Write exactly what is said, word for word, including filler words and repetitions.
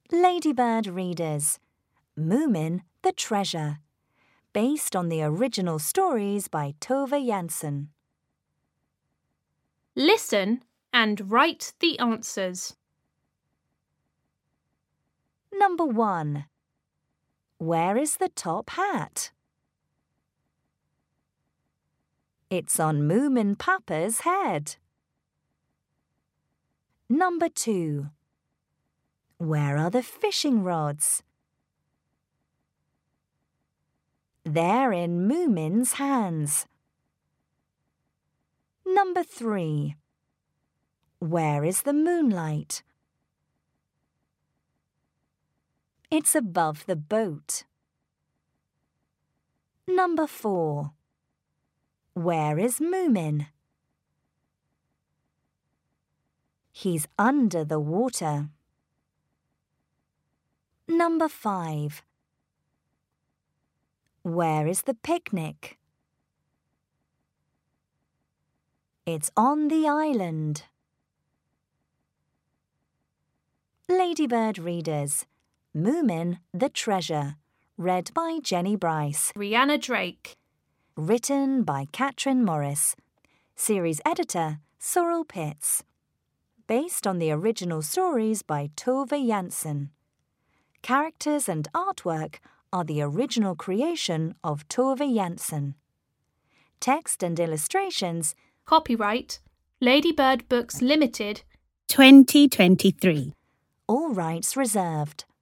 Ladybird readers, Moomin the Treasure, based on the original stories by Tove Jansson. Listen and write the answers. Number one. Where is the top hat? It's on Moomin Papa's head. Number two. Where are the fishing rods? They're in Moomin's hands. Number three. Where is the moonlight? It's above the boat. Number four. Where is Moomin? He's under the water. Number five. Where is the picnic? It's on the island. Ladybird readers, Moomin the Treasure, read by Jenny Bryce. Rihanna Drake. Written by Katrin Morris. Series editor, Sorrel Pitts. Based on the original stories by Tove Jansson. Characters and artwork are the original creation of Tove Jansson. Text and illustrations. Copyright Ladybird Books Limited twenty twenty-three. All rights reserved.